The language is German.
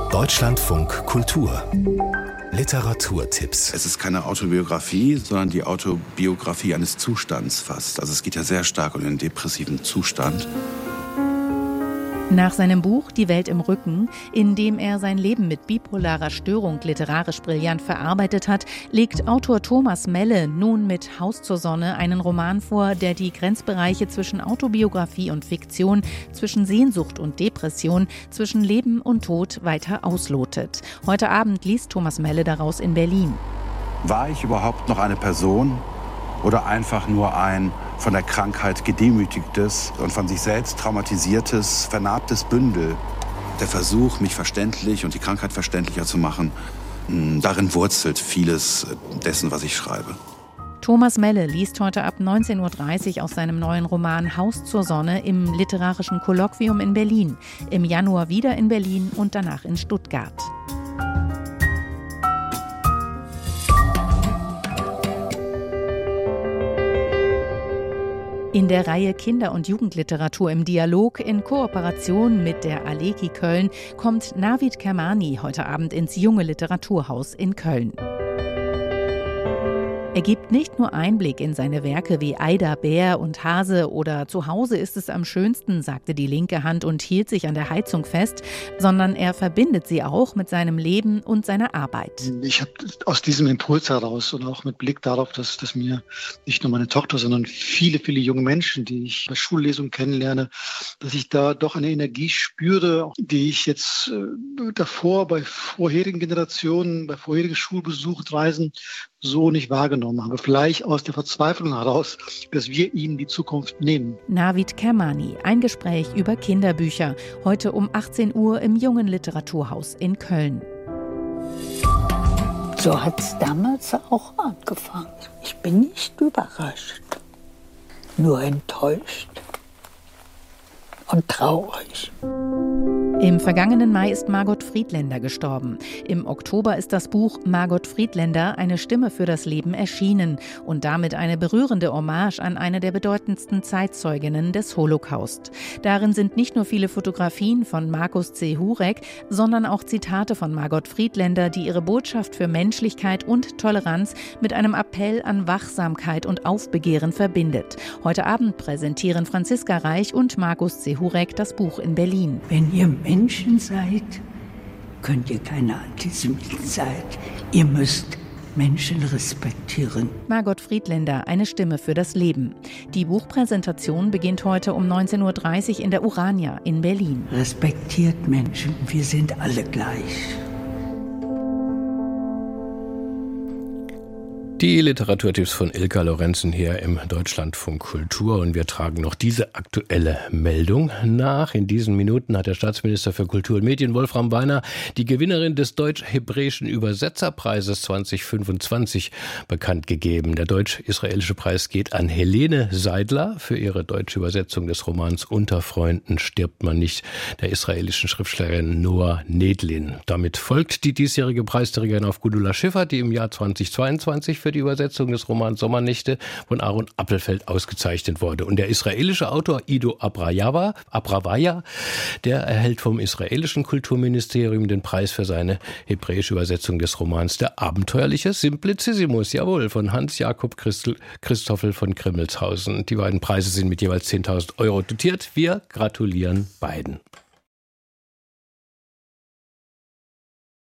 Deutschlandfunk Kultur. Literaturtipps. Es ist keine Autobiografie, sondern die Autobiografie eines Zustands fast. Also es geht ja sehr stark um den depressiven Zustand. Nach seinem Buch »Die Welt im Rücken«, in dem er sein Leben mit bipolarer Störung literarisch brillant verarbeitet hat, legt Autor Thomas Melle nun mit »Haus zur Sonne« einen Roman vor, der die Grenzbereiche zwischen Autobiografie und Fiktion, zwischen Sehnsucht und Depression, zwischen Leben und Tod weiter auslotet. Heute Abend liest Thomas Melle daraus in Berlin. War ich überhaupt noch eine Person oder einfach nur ein von der Krankheit gedemütigtes und von sich selbst traumatisiertes, vernarbtes Bündel? Der Versuch, mich verständlich und die Krankheit verständlicher zu machen, darin wurzelt vieles dessen, was ich schreibe. Thomas Melle liest heute ab 19.30 Uhr aus seinem neuen Roman »Haus zur Sonne« im Literarischen Kolloquium in Berlin. Im Januar wieder in Berlin und danach in Stuttgart. In der Reihe Kinder- und Jugendliteratur im Dialog in Kooperation mit der Aleki Köln kommt Navid Kermani heute Abend ins Junge Literaturhaus in Köln. Er gibt nicht nur Einblick in seine Werke wie Aida, Bär und Hase oder Zu Hause ist es am schönsten, sagte die linke Hand und hielt sich an der Heizung fest, sondern er verbindet sie auch mit seinem Leben und seiner Arbeit. Ich habe aus diesem Impuls heraus und auch mit Blick darauf, dass mir nicht nur meine Tochter, sondern viele, viele junge Menschen, die ich bei Schullesungen kennenlerne, dass ich da doch eine Energie spüre, die ich jetzt davor bei vorherigen Generationen, bei vorherigen Schulbesuchsreisen so nicht wahrgenommen habe. Vielleicht aus der Verzweiflung heraus, dass wir ihnen die Zukunft nehmen. Navid Kermani, ein Gespräch über Kinderbücher. Heute um 18 Uhr im Jungen Literaturhaus in Köln. So hat es damals auch angefangen. Ich bin nicht überrascht, nur enttäuscht und traurig. Im vergangenen Mai ist Margot Friedländer gestorben. Im Oktober ist das Buch Margot Friedländer, eine Stimme für das Leben erschienen und damit eine berührende Hommage an eine der bedeutendsten Zeitzeuginnen des Holocaust. Darin sind nicht nur viele Fotografien von Markus C. Hurek, sondern auch Zitate von Margot Friedländer, die ihre Botschaft für Menschlichkeit und Toleranz mit einem Appell an Wachsamkeit und Aufbegehren verbindet. Heute Abend präsentieren Franziska Reich und Markus C. Hurek das Buch in Berlin. Wenn ihr Menschen seid, könnt ihr keine Antisemiten sein. Ihr müsst Menschen respektieren. Margot Friedländer, eine Stimme für das Leben. Die Buchpräsentation beginnt heute um 19.30 Uhr in der Urania in Berlin. Respektiert Menschen, wir sind alle gleich. Die Literaturtipps von Ilka Lorenzen hier im Deutschlandfunk Kultur und wir tragen noch diese aktuelle Meldung nach. In diesen Minuten hat der Staatsminister für Kultur und Medien Wolfram Weiner die Gewinnerin des Deutsch-Hebräischen Übersetzerpreises 2025 bekannt gegeben. Der deutsch-israelische Preis geht an Helene Seidler für ihre deutsche Übersetzung des Romans Unter Freunden stirbt man nicht der israelischen Schriftstellerin Noa Nedlin. Damit folgt die diesjährige Preisträgerin auf Gudula Schiffer, die im Jahr 2022 für die Übersetzung des Romans Sommernächte von Aaron Appelfeld ausgezeichnet wurde. Und der israelische Autor Ido Abravaya, der erhält vom israelischen Kulturministerium den Preis für seine hebräische Übersetzung des Romans Der abenteuerliche Simplicissimus, jawohl, von Hans-Jakob Christoffel von Grimmelshausen. Die beiden Preise sind mit jeweils 10.000 € dotiert. Wir gratulieren beiden.